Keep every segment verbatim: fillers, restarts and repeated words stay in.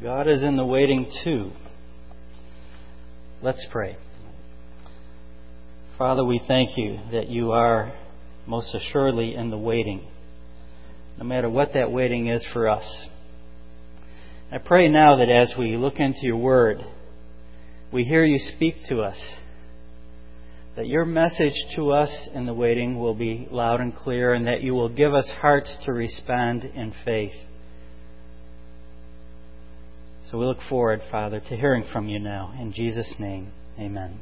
God is in the waiting too. Let's pray. Father, we thank you that you are most assuredly in the waiting, no matter what that waiting is for us. I pray now that as we look into your word, we hear you speak to us, that your message to us in the waiting will be loud and clear, and that you will give us hearts to respond in faith. So we look forward, Father, to hearing from you now. In Jesus' name, amen.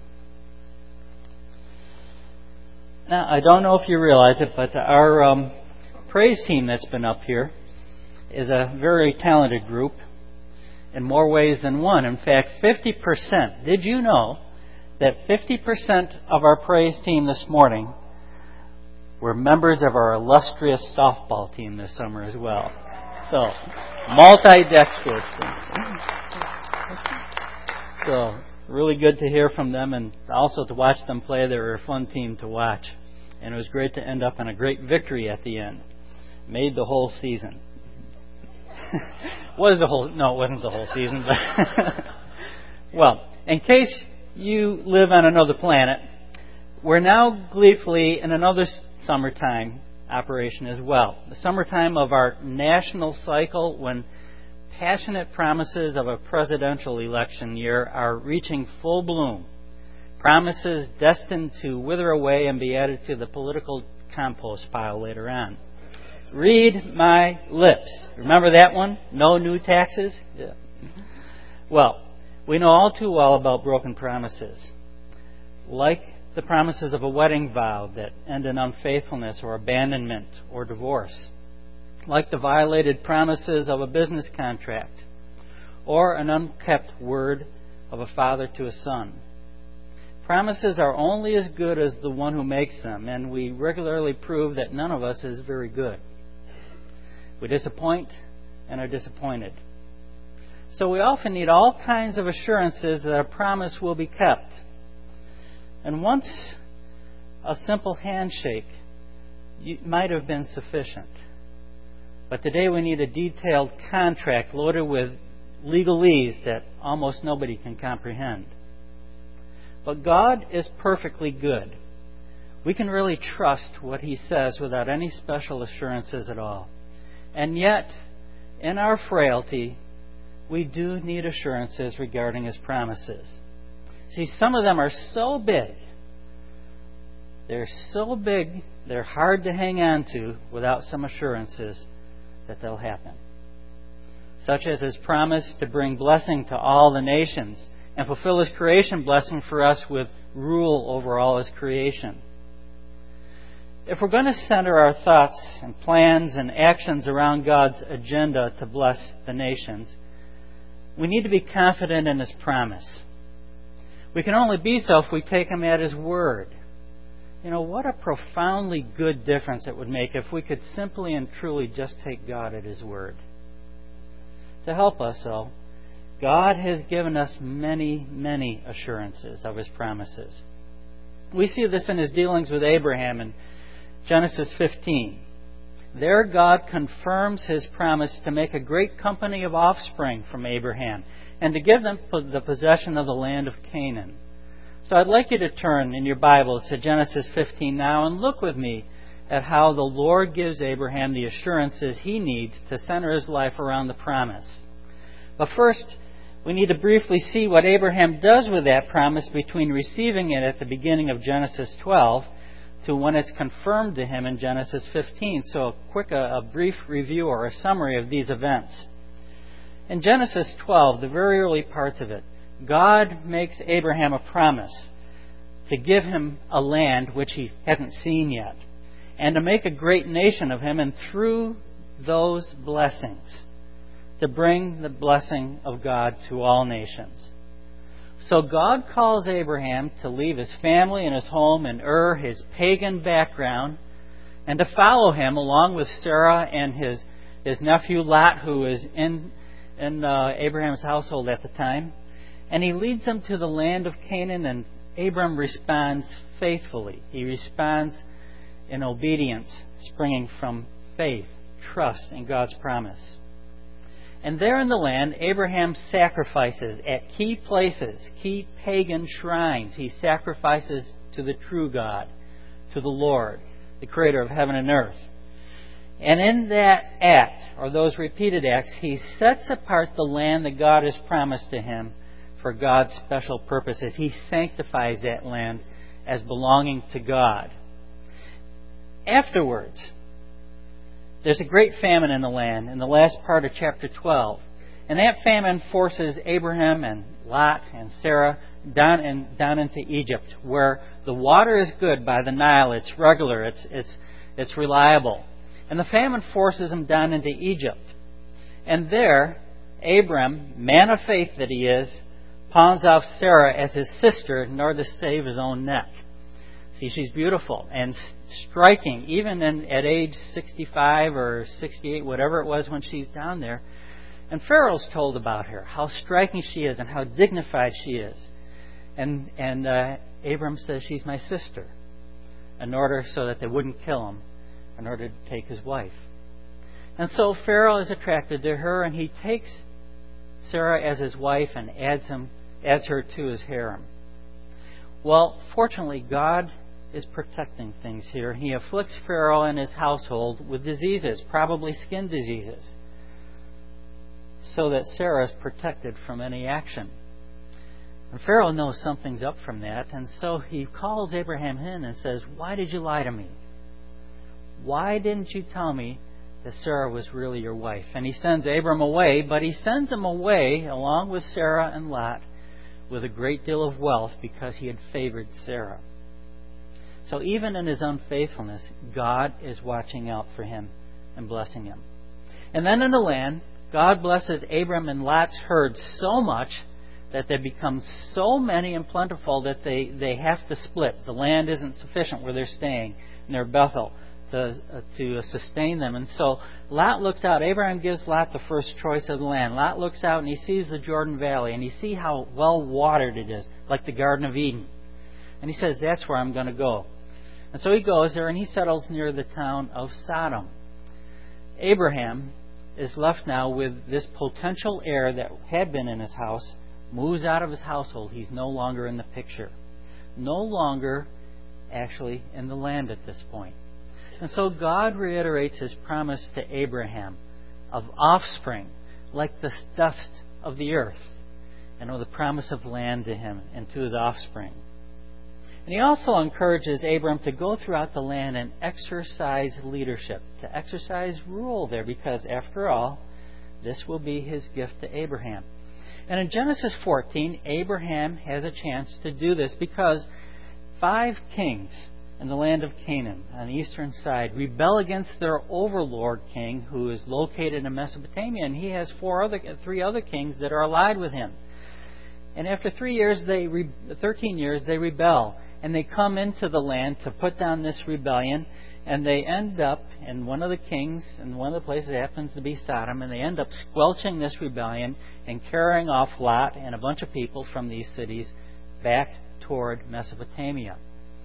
Now, I don't know if you realize it, but our um, praise team that's been up here is a very talented group in more ways than one. In fact, fifty percent. Did you know that fifty percent of our praise team this morning were members of our illustrious softball team this summer as well? So, multi-dexterous. So, really good to hear from them and also to watch them play. They were a fun team to watch. And it was great to end up in a great victory at the end. Made the whole season. Was the whole... No, it wasn't the whole season. But well, in case you live on another planet, we're now gleefully in another summertime operation as well. The summertime of our national cycle, when passionate promises of a presidential election year are reaching full bloom. Promises destined to wither away and be added to the political compost pile later on. Read my lips. Remember that one? No new taxes? Yeah. Well, we know all too well about broken promises. Like the promises of a wedding vow that end in unfaithfulness or abandonment or divorce. Like the violated promises of a business contract or an unkept word of a father to a son. Promises are only as good as the one who makes them, and we regularly prove that none of us is very good. We disappoint and are disappointed. So we often need all kinds of assurances that our promise will be kept. And once a simple handshake might have been sufficient. But today we need a detailed contract loaded with legalese that almost nobody can comprehend. But God is perfectly good. We can really trust what He says without any special assurances at all. And yet, in our frailty, we do need assurances regarding His promises. See, some of them are so big. They're so big, they're hard to hang on to without some assurances that they'll happen. Such as His promise to bring blessing to all the nations and fulfill His creation blessing for us with rule over all His creation. If we're going to center our thoughts and plans and actions around God's agenda to bless the nations, we need to be confident in His promise. We can only be so if we take Him at His word. You know, what a profoundly good difference it would make if we could simply and truly just take God at His word. To help us, though, God has given us many, many assurances of His promises. We see this in His dealings with Abraham in Genesis fifteen. There God confirms His promise to make a great company of offspring from Abraham and to give them the possession of the land of Canaan. So I'd like you to turn in your Bibles to Genesis fifteen now and look with me at how the Lord gives Abraham the assurances he needs to center his life around the promise. But first, we need to briefly see what Abraham does with that promise between receiving it at the beginning of Genesis twelve to when it's confirmed to him in Genesis fifteen. So a quick, a, a brief review or a summary of these events. In Genesis twelve, the very early parts of it, God makes Abraham a promise to give him a land which he hadn't seen yet, and to make a great nation of him, and through those blessings, to bring the blessing of God to all nations. So God calls Abraham to leave his family and his home in Ur, his pagan background, and to follow him along with Sarah and his, his nephew Lot, who was in, in uh, Abraham's household at the time. And he leads them to the land of Canaan, and Abram responds faithfully. He responds in obedience, springing from faith, trust in God's promise. And there in the land, Abraham sacrifices at key places, key pagan shrines. He sacrifices to the true God, to the Lord, the creator of heaven and earth. And in that act, or those repeated acts, he sets apart the land that God has promised to him for God's special purposes. He sanctifies that land as belonging to God. Afterwards, there's a great famine in the land in the last part of chapter twelve. And that famine forces Abraham and Lot and Sarah down, in, down into Egypt, where the water is good by the Nile. It's regular. It's, it's, it's reliable. And the famine forces them down into Egypt. And there, Abram, man of faith that he is, pawns off Sarah as his sister in order to save his own neck. See, she's beautiful and striking, even in, at age sixty-five or sixty-eight, whatever it was when she's down there. And Pharaoh's told about her, how striking she is and how dignified she is. And, and uh, Abram says, she's my sister, in order so that they wouldn't kill him, in order to take his wife. And so Pharaoh is attracted to her, and he takes Sarah as his wife and adds him, adds her to his harem. Well, fortunately, God is protecting things here. He afflicts Pharaoh and his household with diseases, probably skin diseases, so that Sarah is protected from any action. And Pharaoh knows something's up from that, and so he calls Abraham in and says, "Why did you lie to me? Why didn't you tell me that Sarah was really your wife?" And he sends Abram away, but he sends him away along with Sarah and Lot with a great deal of wealth because he had favored Sarah. So even in his unfaithfulness, God is watching out for him and blessing him. And then in the land, God blesses Abram and Lot's herds so much that they become so many and plentiful that they, they have to split. The land isn't sufficient where they're staying near Bethel to, uh, to sustain them. And so Lot looks out. Abraham gives Lot the first choice of the land. Lot looks out and he sees the Jordan Valley, and he sees how well watered it is, like the Garden of Eden. And he says, that's where I'm going to go. And so he goes there and he settles near the town of Sodom. Abraham is left now with this potential heir that had been in his house, moves out of his household. He's no longer in the picture. No longer actually in the land at this point. And so God reiterates his promise to Abraham of offspring, like the dust of the earth, and of the promise of land to him and to his offspring. And he also encourages Abram to go throughout the land and exercise leadership, to exercise rule there, because after all, this will be his gift to Abraham. And in Genesis fourteen, Abraham has a chance to do this because five kings in the land of Canaan on the eastern side rebel against their overlord king, who is located in Mesopotamia, and he has four other, three other kings that are allied with him. And after three years, they re, thirteen years, they rebel. And they come into the land to put down this rebellion, and they end up in one of the kings, and one of the places happens to be Sodom, and they end up squelching this rebellion and carrying off Lot and a bunch of people from these cities back toward Mesopotamia.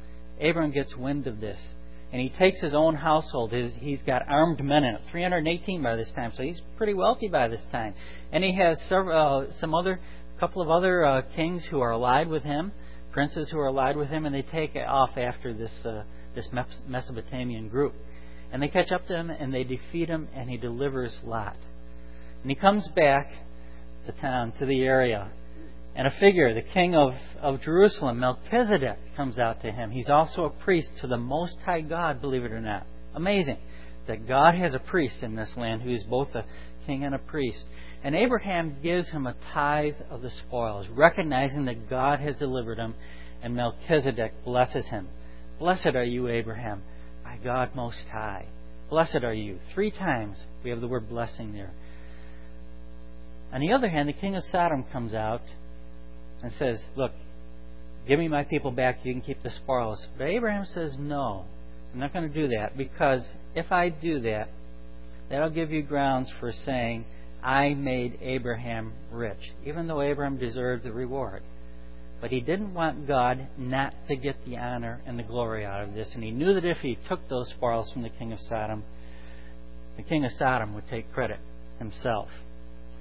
Abram gets wind of this, and he takes his own household. His, he's got armed men in it, three hundred eighteen by this time, so he's pretty wealthy by this time. And he has several, uh, some other, couple of other uh, kings who are allied with him, princes who are allied with him, and they take off after this uh, this Mesopotamian group. And they catch up to him, and they defeat him, and he delivers Lot. And he comes back to town, to the area, and a figure, the king of, of Jerusalem, Melchizedek, comes out to him. He's also a priest to the Most High God, believe it or not. Amazing that God has a priest in this land who is both a king and a priest. And Abraham gives him a tithe of the spoils, recognizing that God has delivered him, and Melchizedek blesses him. Blessed are you, Abraham, by God Most High. Blessed are you. Three times we have the word blessing there. On the other hand, the king of Sodom comes out and says, look, give me my people back, you can keep the spoils. But Abraham says, no, I'm not going to do that, because if I do that, that'll give you grounds for saying, I made Abraham rich, even though Abraham deserved the reward. But he didn't want God not to get the honor and the glory out of this. And he knew that if he took those spoils from the king of Sodom, the king of Sodom would take credit himself.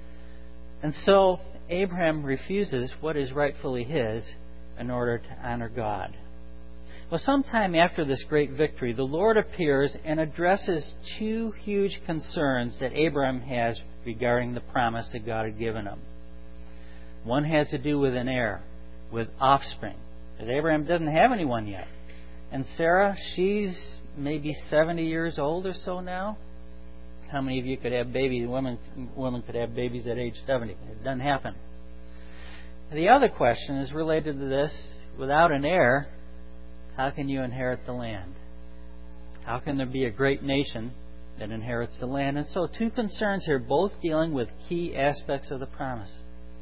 And so Abraham refuses what is rightfully his in order to honor God. Well, sometime after this great victory, the Lord appears and addresses two huge concerns that Abraham has regarding the promise that God had given him. One has to do with an heir, with offspring. But Abraham doesn't have anyone yet. And Sarah, she's maybe seventy years old or so now. How many of you could have babies? Women, women could have babies at age seventy. It doesn't happen. The other question is related to this. Without an heir, how can you inherit the land? How can there be a great nation that inherits the land? And so two concerns here, both dealing with key aspects of the promise.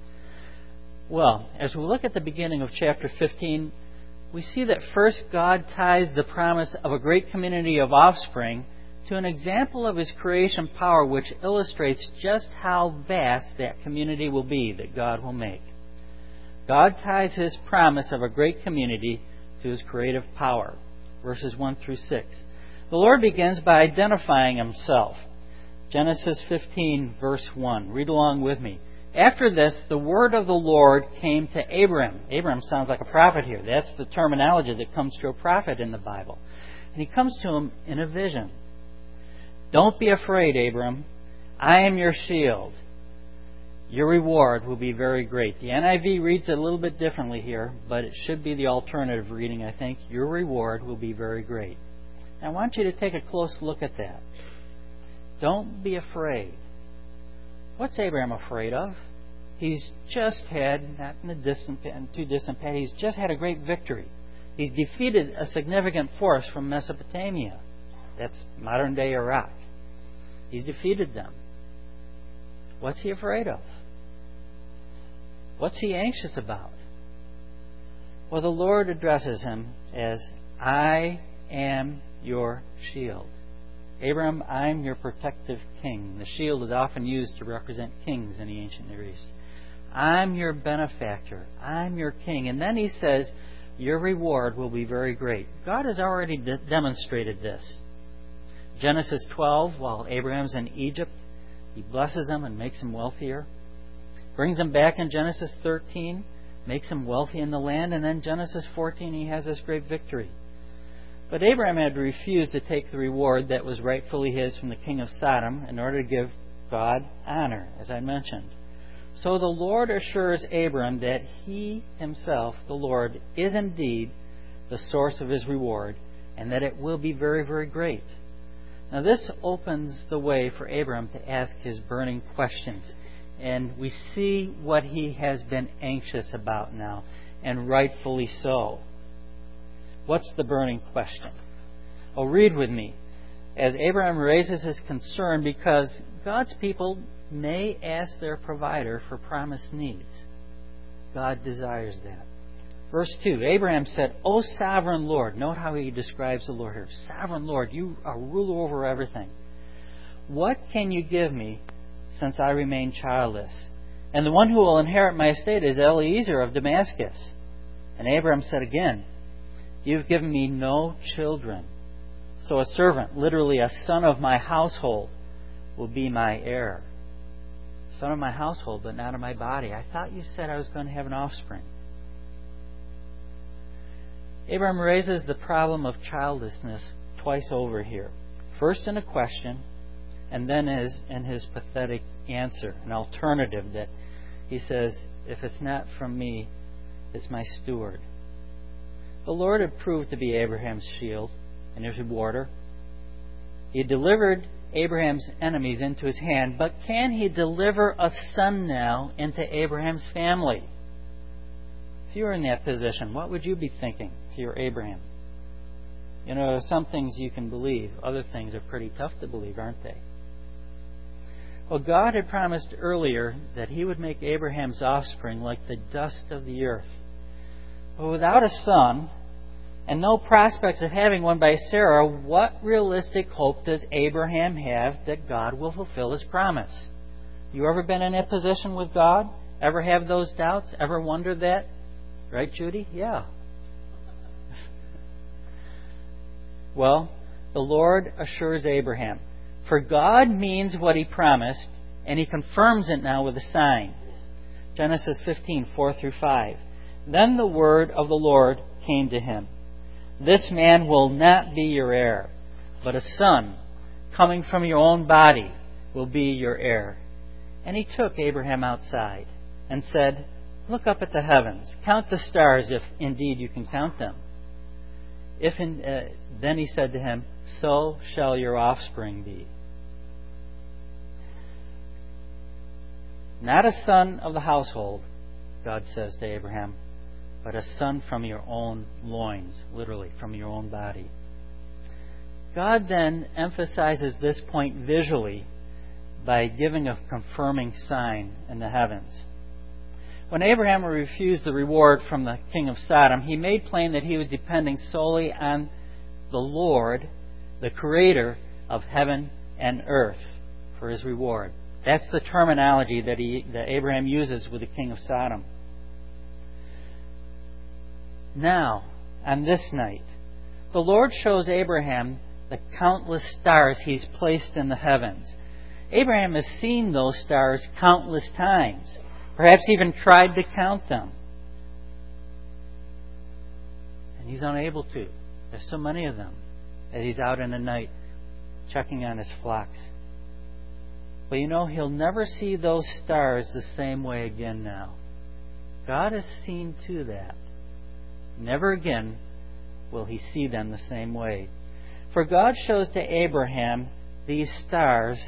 Well, as we look at the beginning of chapter fifteen, we see that first God ties the promise of a great community of offspring to an example of His creation power, which illustrates just how vast that community will be that God will make. God ties His promise of a great community to His creative power. Verses one through six. The Lord begins by identifying Himself. Genesis fifteen, verse one. Read along with me. After this, the word of the Lord came to Abram. Abram sounds like a prophet here. That's the terminology that comes to a prophet in the Bible. And he comes to him in a vision. Don't be afraid, Abram. I am your shield. Your reward will be very great. The N I V reads it a little bit differently here, but it should be the alternative reading, I think. Your reward will be very great. I want you to take a close look at that. Don't be afraid. What's Abraham afraid of? He's just had, not in a distant, too distant past, he's just had a great victory. He's defeated a significant force from Mesopotamia. That's modern day Iraq. He's defeated them. What's he afraid of? What's he anxious about? Well, the Lord addresses him as, I am your shield. Abram, I'm your protective king. The shield is often used to represent kings in the ancient Near East. I'm your benefactor. I'm your king. And then he says, your reward will be very great. God has already de- demonstrated this. Genesis twelve, while Abraham's in Egypt, He blesses him and makes him wealthier. Brings him back in Genesis thirteen, makes him wealthy in the land. And then Genesis fourteen, he has this great victory. But Abraham had refused to take the reward that was rightfully his from the king of Sodom in order to give God honor, as I mentioned. So the Lord assures Abram that He Himself, the Lord, is indeed the source of his reward and that it will be very, very great. Now this opens the way for Abram to ask his burning questions. And we see what he has been anxious about now, and rightfully so. What's the burning question? Oh, read with me. As Abraham raises his concern because God's people may ask their provider for promised needs. God desires that. Verse two, Abraham said, O sovereign Lord. Note how he describes the Lord here. Sovereign Lord, you are ruler over everything. What can you give me since I remain childless? And the one who will inherit my estate is Eliezer of Damascus. And Abraham said again, You've given me no children. So a servant, literally a son of my household, will be my heir. Son of my household, but not of my body. I thought you said I was going to have an offspring. Abraham raises the problem of childlessness twice over here. First in a question, and then as in his pathetic answer, an alternative that he says, if it's not from me, it's my steward. The Lord had proved to be Abraham's shield and his rewarder. He had delivered Abraham's enemies into his hand, but can He deliver a son now into Abraham's family? If you were in that position, what would you be thinking if you were Abraham? You know, some things you can believe. Other things are pretty tough to believe, aren't they? Well, God had promised earlier that He would make Abraham's offspring like the dust of the earth. But without a son, and no prospects of having one by Sarah, what realistic hope does Abraham have that God will fulfill His promise? You ever been in that position with God? Ever have those doubts? Ever wondered that? Right, Judy? Yeah. Well, the Lord assures Abraham, for God means what He promised, and He confirms it now with a sign. Genesis fifteen, four through five. Then the word of the Lord came to him. This man will not be your heir, but a son coming from your own body will be your heir. And he took Abraham outside and said, Look up at the heavens. Count the stars if indeed you can count them. If in, uh, Then he said to him, So shall your offspring be. Not a son of the household, God says to Abraham, but a son from your own loins, literally, from your own body. God then emphasizes this point visually by giving a confirming sign in the heavens. When Abraham refused the reward from the king of Sodom, he made plain that he was depending solely on the Lord, the creator of heaven and earth, for his reward. That's the terminology that, he, that Abraham uses with the king of Sodom. Now, on this night, the Lord shows Abraham the countless stars He's placed in the heavens. Abraham has seen those stars countless times, perhaps even tried to count them. And he's unable to. There's so many of them as he's out in the night checking on his flocks. But you know, he'll never see those stars the same way again now. God has seen to that. Never again will he see them the same way. For God shows to Abraham these stars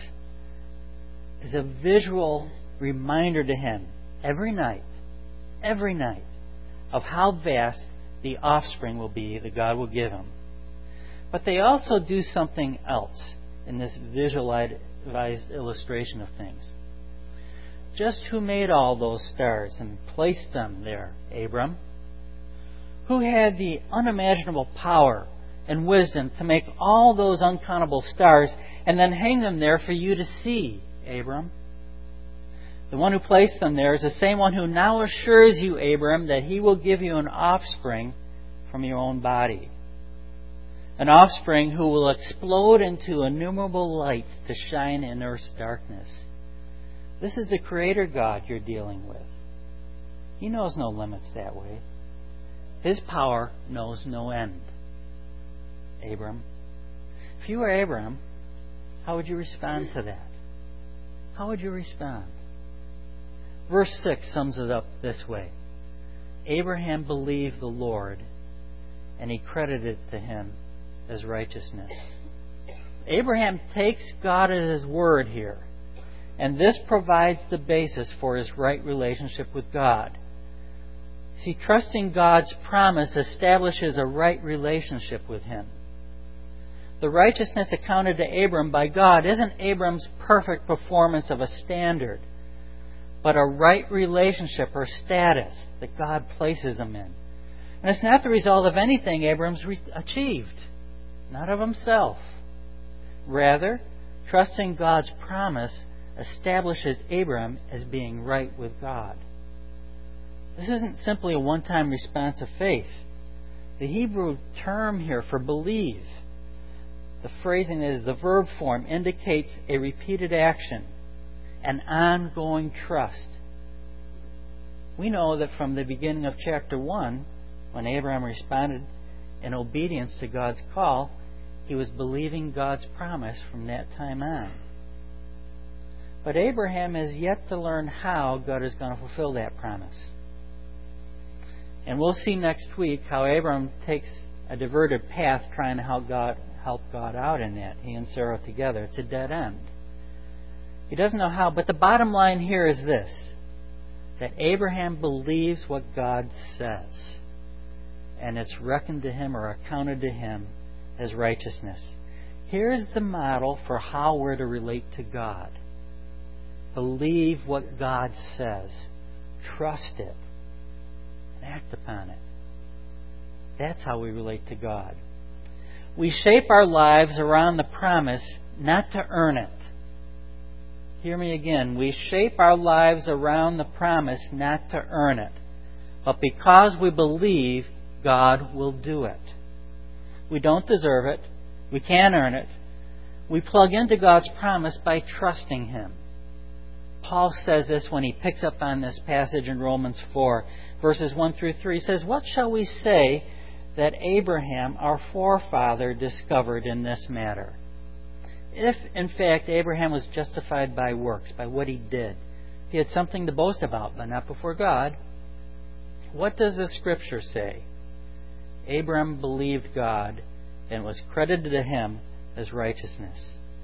as a visual reminder to him every night, every night, of how vast the offspring will be that God will give him. But they also do something else in this visualized illustration of things. Just who made all those stars and placed them there, Abram? Who had the unimaginable power and wisdom to make all those uncountable stars and then hang them there for you to see, Abram? The one who placed them there is the same one who now assures you, Abram, that he will give you an offspring from your own body. An offspring who will explode into innumerable lights to shine in earth's darkness. This is the Creator God you're dealing with. He knows no limits that way. His power knows no end. Abram, if you were Abram, how would you respond to that? How would you respond? Verse six sums it up this way. Abraham believed the Lord, and he credited it to him as righteousness. Abraham takes God at His word here, and this provides the basis for his right relationship with God. See, trusting God's promise establishes a right relationship with Him. The righteousness accounted to Abram by God isn't Abram's perfect performance of a standard, but a right relationship or status that God places him in. And it's not the result of anything Abram's re- achieved, not of himself. Rather, trusting God's promise establishes Abram as being right with God. This isn't simply a one-time response of faith. The Hebrew term here for believe, the phrasing is the verb form, indicates a repeated action, an ongoing trust. We know that from the beginning of chapter one, when Abraham responded in obedience to God's call, he was believing God's promise from that time on. But Abraham has yet to learn how God is going to fulfill that promise. And we'll see next week how Abraham takes a diverted path trying to help God, help God out in that. He and Sarah together. It's a dead end. He doesn't know how, but the bottom line here is this, that Abraham believes what God says, and it's reckoned to him or accounted to him as righteousness. Here's the model for how we're to relate to God. Believe what God says. Trust it. And act upon it. That's how we relate to God. We shape our lives around the promise, not to earn it. Hear me again. We shape our lives around the promise, not to earn it, but because we believe God will do it. We don't deserve it. We can't earn it. We plug into God's promise by trusting Him. Paul says this when he picks up on this passage in Romans four, verses one through three. He says, "What shall we say that Abraham, our forefather, discovered in this matter? If, in fact, Abraham was justified by works, by what he did, he had something to boast about, but not before God. What does the Scripture say? Abraham believed God, and was credited to him as righteousness."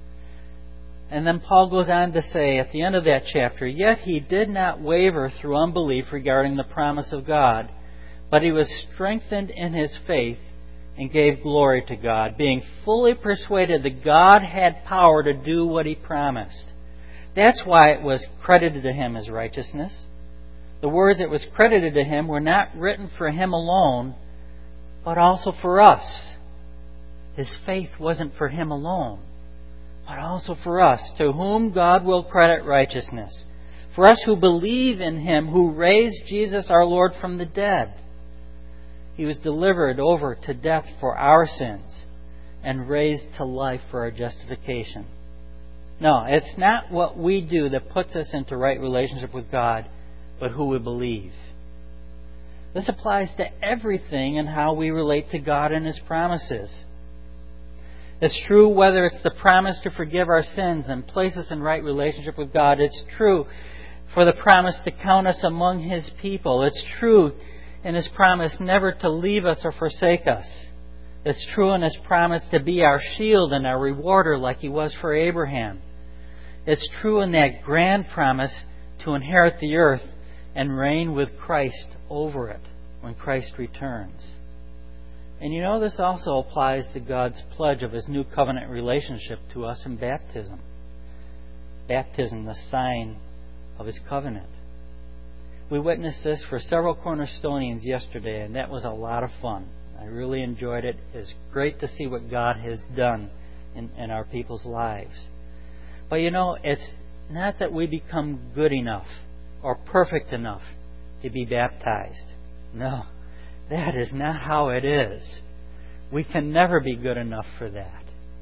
And then Paul goes on to say at the end of that chapter, "Yet he did not waver through unbelief regarding the promise of God, but he was strengthened in his faith and gave glory to God, being fully persuaded that God had power to do what he promised." That's why it was credited to him as righteousness. The words "it was credited to him" were not written for him alone, but also for us. His faith wasn't for him alone, but also for us, to whom God will credit righteousness. For us who believe in him who raised Jesus our Lord from the dead. He was delivered over to death for our sins and raised to life for our justification. No, it's not what we do that puts us into right relationship with God, but who we believe. This applies to everything and how we relate to God and his promises. It's true whether it's the promise to forgive our sins and place us in right relationship with God. It's true for the promise to count us among his people. It's true in his promise never to leave us or forsake us. It's true in his promise to be our shield and our rewarder like he was for Abraham. It's true in that grand promise to inherit the earth and reign with Christ over it when Christ returns. And you know, this also applies to God's pledge of his new covenant relationship to us in baptism. Baptism, the sign of his covenant. We witnessed this for several Cornerstonians yesterday, and that was a lot of fun. I really enjoyed it. It's great to see what God has done in, in our people's lives. But you know, it's not that we become good enough or perfect enough to be baptized. No. That is not how it is. We can never be good enough for that.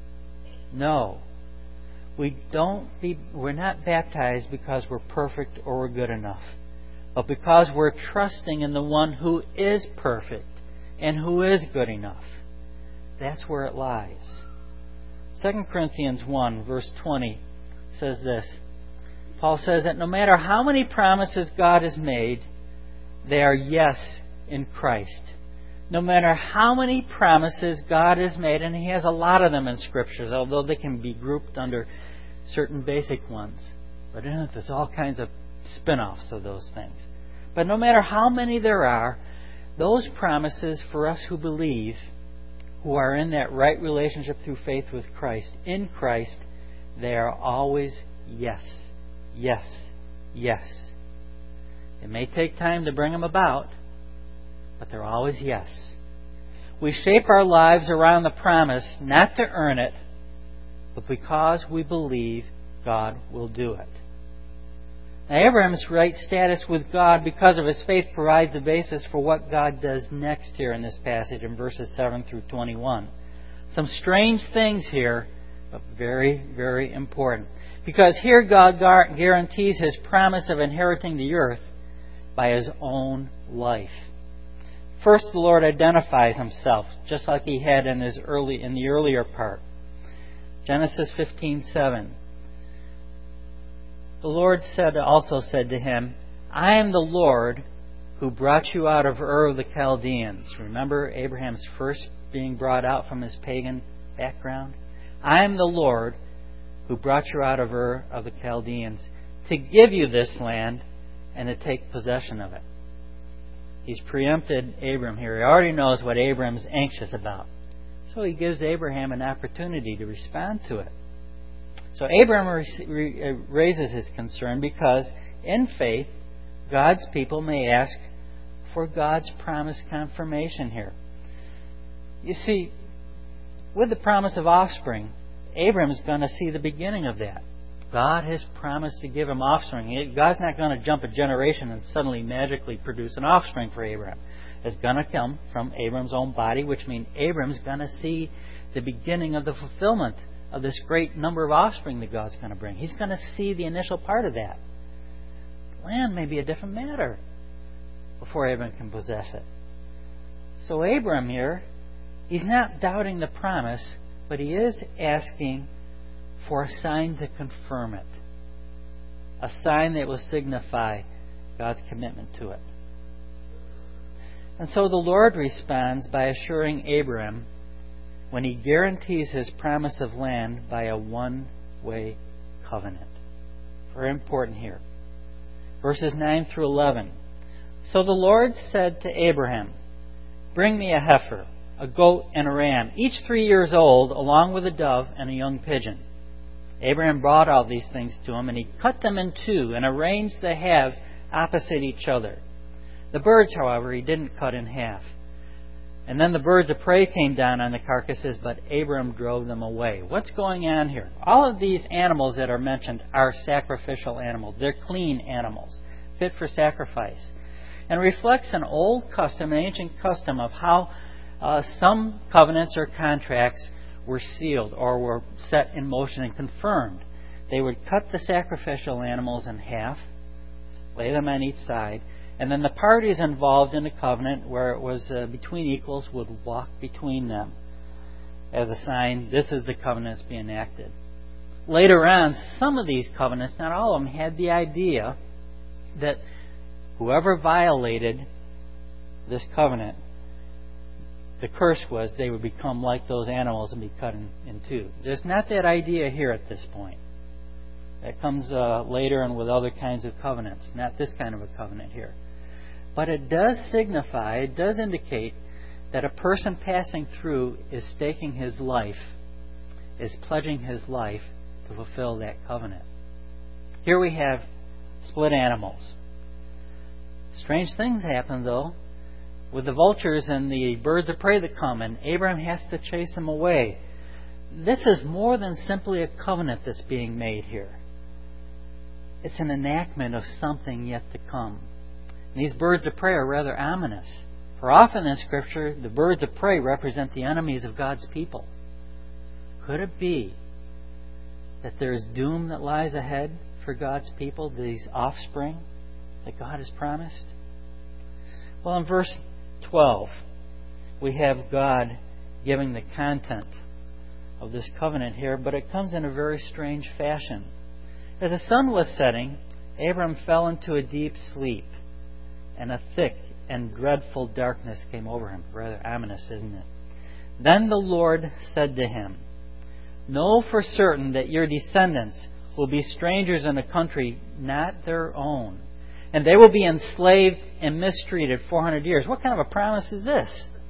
No. We don't be, we're not baptized because we're perfect or we're good enough, but because we're trusting in the one who is perfect and who is good enough. That's where it lies. Second Corinthians one, verse twenty says this. Paul says that no matter how many promises God has made, they are yes in Christ. No matter how many promises God has made, and he has a lot of them in Scriptures, although they can be grouped under certain basic ones. But in it, there's all kinds of spin-offs of those things. But no matter how many there are, those promises for us who believe, who are in that right relationship through faith with Christ, in Christ, they are always yes, yes, yes. It may take time to bring them about, but they're always yes. We shape our lives around the promise not to earn it, but because we believe God will do it. Now, Abraham's right status with God because of his faith provides the basis for what God does next here in this passage in verses seven through twenty-one. Some strange things here, but very, very important. Because here God guarantees his promise of inheriting the earth by his own life. First, the Lord identifies himself, just like he had in his early in the earlier part. Genesis fifteen seven. The Lord said also said to him, "I am the Lord who brought you out of Ur of the Chaldeans." Remember Abraham's first being brought out from his pagan background? "I am the Lord who brought you out of Ur of the Chaldeans to give you this land and to take possession of it." He's preempted Abram here. He already knows what Abram's anxious about. So he gives Abraham an opportunity to respond to it. So Abram raises his concern because in faith, God's people may ask for God's promised confirmation here. You see, with the promise of offspring, Abram's going to see the beginning of that. God has promised to give him offspring. God's not going to jump a generation and suddenly magically produce an offspring for Abraham. It's going to come from Abram's own body, which means Abram's going to see the beginning of the fulfillment of this great number of offspring that God's going to bring. He's going to see the initial part of that. land may be a different matter before Abraham can possess it. So Abraham here, he's not doubting the promise, but he is asking for a sign to confirm it. A sign that will signify God's commitment to it. And so the Lord responds by assuring Abraham when he guarantees his promise of land by a one-way covenant. Very important here. Verses nine through eleven. So the Lord said to Abraham, "Bring me a heifer, a goat, and a ram, each three years old, along with a dove and a young pigeon." Abraham brought all these things to him, and he cut them in two and arranged the halves opposite each other. The birds, however, he didn't cut in half. And then the birds of prey came down on the carcasses, but Abraham drove them away. What's going on here? All of these animals that are mentioned are sacrificial animals. They're clean animals, fit for sacrifice. And reflects an old custom, an ancient custom of how uh, some covenants or contracts were sealed or were set in motion and confirmed. They would cut the sacrificial animals in half, lay them on each side, and then the parties involved in the covenant, where it was uh, between equals, would walk between them as a sign, this is the covenant that's being enacted. Later on, some of these covenants, not all of them, had the idea that whoever violated this covenant, the curse was they would become like those animals and be cut in, in two. There's not that idea here at this point. That comes uh, later and with other kinds of covenants, not this kind of a covenant here. But it does signify, it does indicate that a person passing through is staking his life, is pledging his life to fulfill that covenant. Here we have split animals. Strange things happen, though, with the vultures and the birds of prey that come, and Abraham has to chase them away. This is more than simply a covenant that's being made here. It's an enactment of something yet to come. And these birds of prey are rather ominous. For often in Scripture, the birds of prey represent the enemies of God's people. Could it be that there is doom that lies ahead for God's people, these offspring that God has promised? Well, in verse twelve, we have God giving the content of this covenant here, but it comes in a very strange fashion. As the sun was setting, Abram fell into a deep sleep, and a thick and dreadful darkness came over him. Rather ominous, isn't it? Then the Lord said to him, "Know for certain that your descendants will be strangers in a country not their own, and they will be enslaved and mistreated four hundred years." What kind of a promise is this?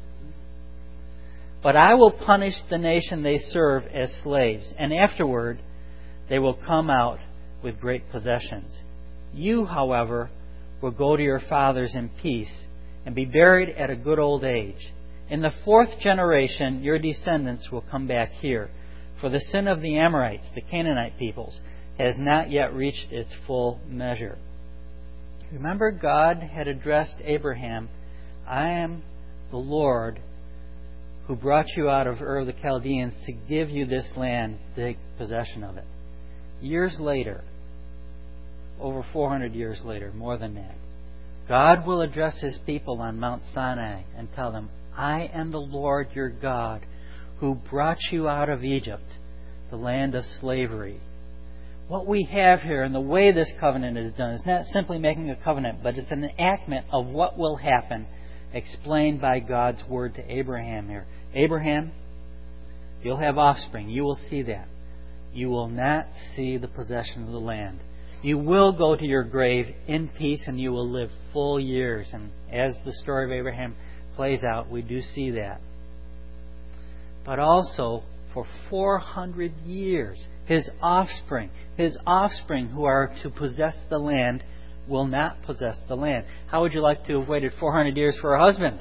"But I will punish the nation they serve as slaves, and afterward they will come out with great possessions. You, however, will go to your fathers in peace and be buried at a good old age. In the fourth generation, your descendants will come back here, for the sin of the Amorites, the Canaanite peoples, has not yet reached its full measure." Remember, God had addressed Abraham, "I am the Lord who brought you out of Ur of the Chaldeans to give you this land, to take possession of it." Years later, over four hundred years later, more than that, God will address His people on Mount Sinai and tell them, "I am the Lord your God who brought you out of Egypt, the land of slavery." What we have here and the way this covenant is done is not simply making a covenant, but it's an enactment of what will happen, explained by God's word to Abraham here. "Abraham, you'll have offspring. You will see that. You will not see the possession of the land. You will go to your grave in peace, and you will live full years." And as the story of Abraham plays out, we do see that. But also, for four hundred years, his offspring, his offspring who are to possess the land, will not possess the land. How would you like to have waited four hundred years for a husband?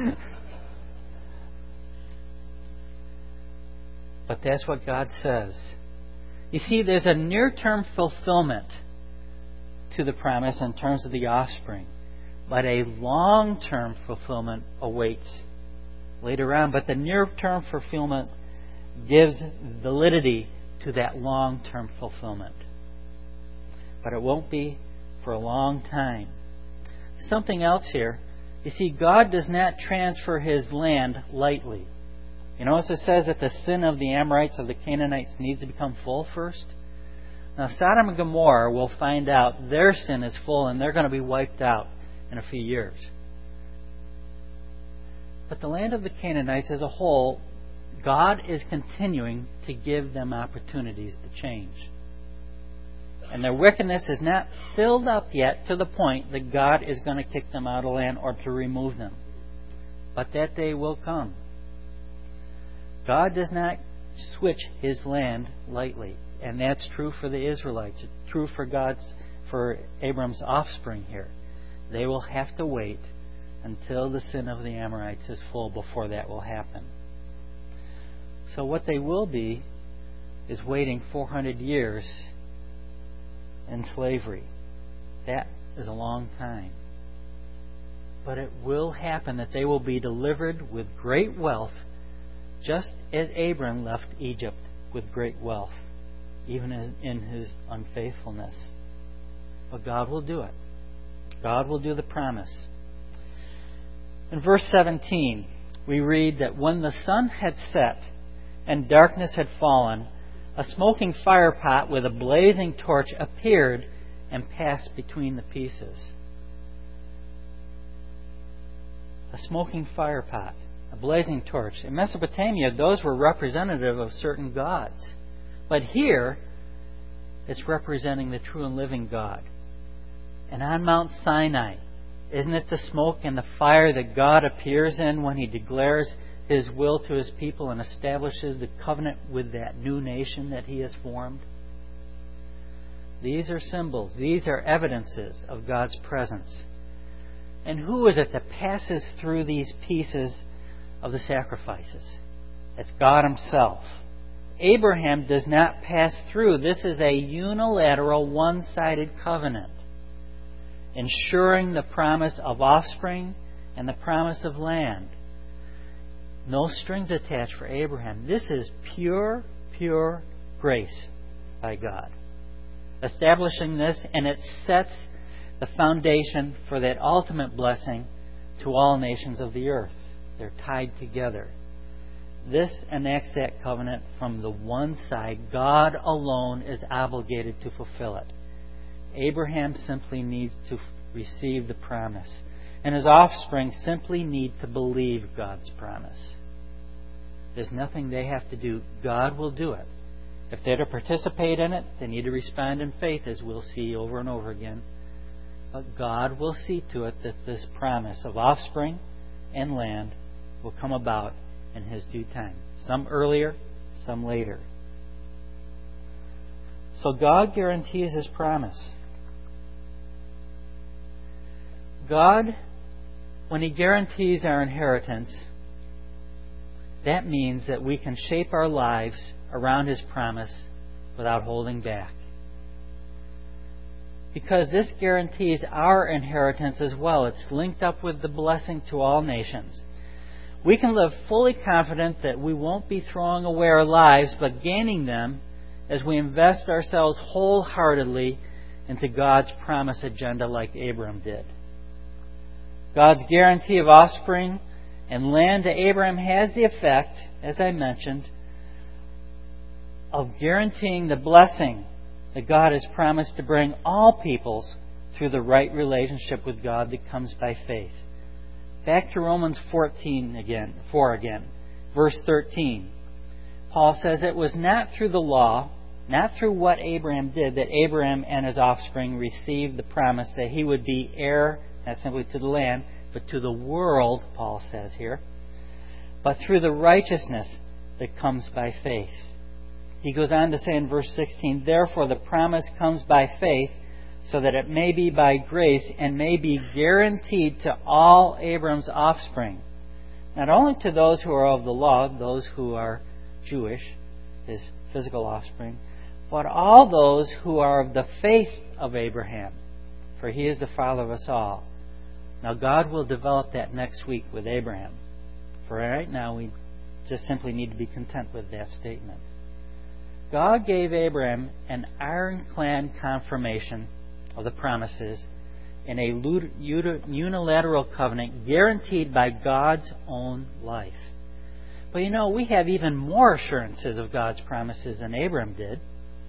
But that's what God says. You see, there's a near-term fulfillment to the promise in terms of the offspring, but a long-term fulfillment awaits later on. But the near-term fulfillment gives validity to that long-term fulfillment. But it won't be for a long time. Something else here. You see, God does not transfer His land lightly. You notice it says that the sin of the Amorites, of the Canaanites, needs to become full first. Now, Sodom and Gomorrah, we'll find out, their sin is full and they're going to be wiped out in a few years. But the land of the Canaanites as a whole, God is continuing to give them opportunities to change. And their wickedness is not filled up yet to the point that God is going to kick them out of the land or to remove them. But that day will come. God does not switch His land lightly. And that's true for the Israelites. It's true for God's, for Abram's offspring here. They will have to wait until the sin of the Amorites is full before that will happen. So what they will be is waiting four hundred years in slavery. That is a long time. But it will happen that they will be delivered with great wealth, just as Abram left Egypt with great wealth, even in his unfaithfulness. But God will do it. God will do the promise. In verse seventeen, we read that when the sun had set and darkness had fallen, a smoking fire pot with a blazing torch appeared and passed between the pieces. A smoking fire pot, a blazing torch. In Mesopotamia, those were representative of certain gods. But here, it's representing the true and living God. And on Mount Sinai, isn't it the smoke and the fire that God appears in when He declares His will to His people and establishes the covenant with that new nation that He has formed? These are symbols. These are evidences of God's presence. And who is it that passes through these pieces of the sacrifices? It's God Himself. Abraham does not pass through. This is a unilateral, one-sided covenant, ensuring the promise of offspring and the promise of land. No strings attached for Abraham. This is pure, pure grace by God. Establishing this, and it sets the foundation for that ultimate blessing to all nations of the earth. They're tied together. This enacts that covenant from the one side. God alone is obligated to fulfill it. Abraham simply needs to receive the promise. And his offspring simply need to believe God's promise. There's nothing they have to do. God will do it. If they're to participate in it, they need to respond in faith, as we'll see over and over again. But God will see to it that this promise of offspring and land will come about in His due time. Some earlier, some later. So God guarantees His promise. God, when He guarantees our inheritance, that means that we can shape our lives around His promise without holding back. Because this guarantees our inheritance as well. It's linked up with the blessing to all nations. We can live fully confident that we won't be throwing away our lives, but gaining them as we invest ourselves wholeheartedly into God's promise agenda like Abram did. God's guarantee of offspring and land to Abraham has the effect, as I mentioned, of guaranteeing the blessing that God has promised to bring all peoples through the right relationship with God that comes by faith. Back to Romans fourteen again, four again, verse thirteen. Paul says it was not through the law, not through what Abraham did, that Abraham and his offspring received the promise that he would be heir, not simply to the land, but to the world, Paul says here, but through the righteousness that comes by faith. He goes on to say in verse sixteen, therefore the promise comes by faith, so that it may be by grace and may be guaranteed to all Abram's offspring, not only to those who are of the law, those who are Jewish, his physical offspring, but all those who are of the faith of Abraham, for he is the father of us all. Now God will develop that next week with Abraham. For right now we just simply need to be content with that statement. God gave Abraham an ironclad confirmation of the promises in a unilateral covenant guaranteed by God's own life. But you know, we have even more assurances of God's promises than Abraham did.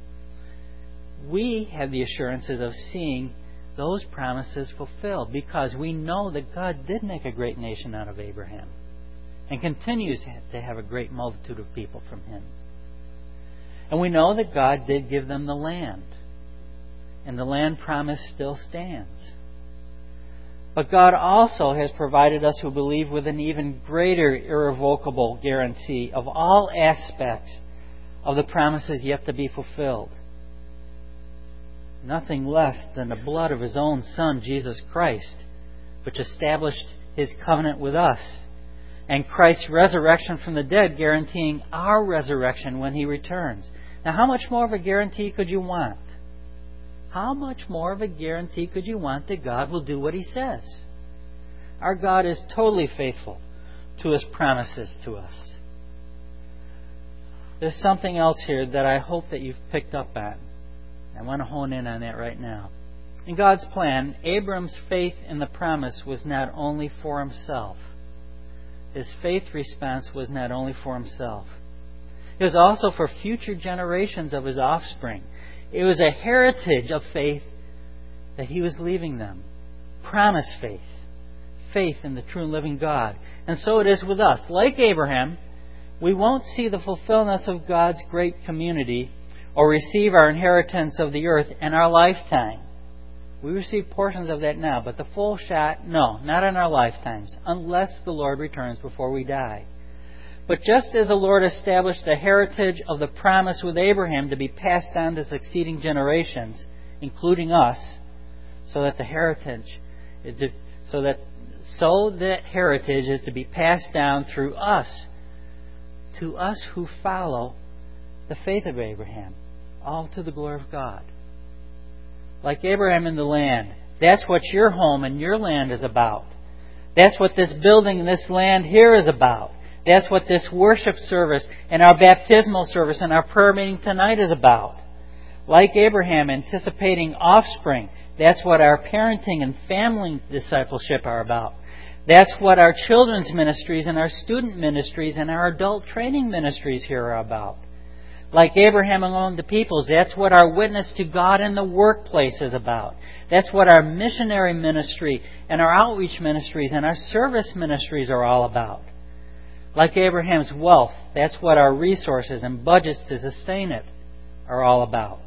We have the assurances of seeing those promises fulfilled because we know that God did make a great nation out of Abraham and continues to have a great multitude of people from him. And we know that God did give them the land, and the land promise still stands. But God also has provided us who believe with an even greater irrevocable guarantee of all aspects of the promises yet to be fulfilled. Nothing less than the blood of His own Son, Jesus Christ, which established His covenant with us, and Christ's resurrection from the dead guaranteeing our resurrection when He returns. Now, how much more of a guarantee could you want? How much more of a guarantee could you want that God will do what He says? Our God is totally faithful to His promises to us. There's something else here that I hope that you've picked up on. I want to hone in on that right now. In God's plan, Abram's faith in the promise was not only for himself. His faith response was not only for himself. It was also for future generations of his offspring. It was a heritage of faith that he was leaving them. Promise faith. Faith in the true and living God. And so it is with us. Like Abraham, we won't see the fulfillment of God's great community or receive our inheritance of the earth in our lifetime. We receive portions of that now, but the full shot, no, not in our lifetimes, unless the Lord returns before we die. But just as the Lord established a heritage of the promise with Abraham to be passed on to succeeding generations, including us, so that the heritage is to, so that so that heritage is to be passed down through us, to us who follow the faith of Abraham, all to the glory of God. Like Abraham in the land, that's what your home and your land is about. That's what this building and this land here is about. That's what this worship service and our baptismal service and our prayer meeting tonight is about. Like Abraham, anticipating offspring, that's what our parenting and family discipleship are about. That's what our children's ministries and our student ministries and our adult training ministries here are about. Like Abraham among the peoples, that's what our witness to God in the workplace is about. That's what our missionary ministry and our outreach ministries and our service ministries are all about. Like Abraham's wealth, that's what our resources and budgets to sustain it are all about.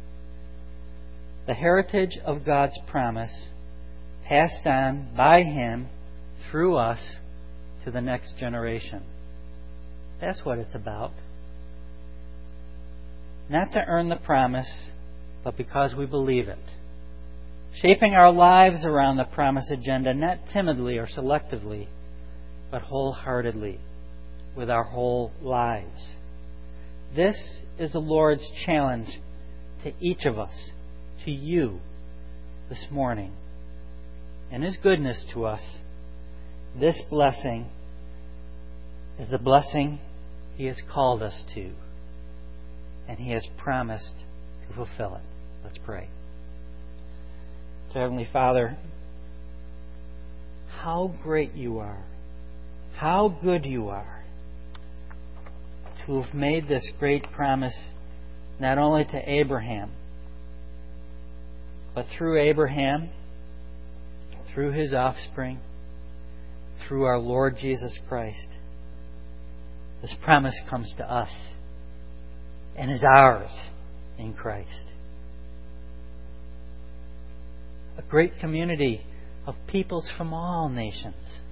The heritage of God's promise passed on by Him through us to the next generation. That's what it's about. Not to earn the promise, but because we believe it. Shaping our lives around the promise agenda, not timidly or selectively, but wholeheartedly, with our whole lives. This is the Lord's challenge to each of us, to you, this morning. And His goodness to us, this blessing is the blessing He has called us to. And He has promised to fulfill it. Let's pray. So, Heavenly Father, how great You are. How good You are to have made this great promise not only to Abraham, but through Abraham, through his offspring, through our Lord Jesus Christ. This promise comes to us and is ours in Christ. A great community of peoples from all nations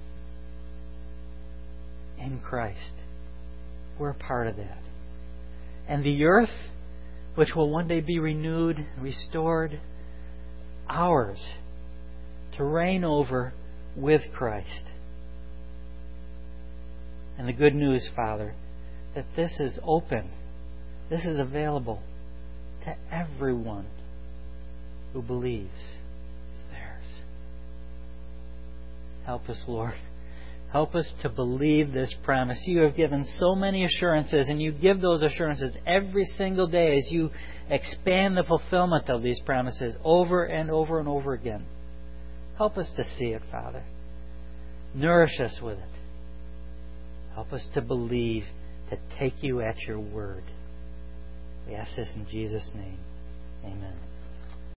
in Christ. We're a part of that. And the earth, which will one day be renewed, restored, ours to reign over with Christ. And the good news, Father, that this is open. This is available to everyone who believes. It's theirs. Help us, Lord. Help us to believe this promise. You have given so many assurances, and you give those assurances every single day as you expand the fulfillment of these promises over and over and over again. Help us to see it, Father. Nourish us with it. Help us to believe, to take you at your word. We ask this in Jesus' name. Amen.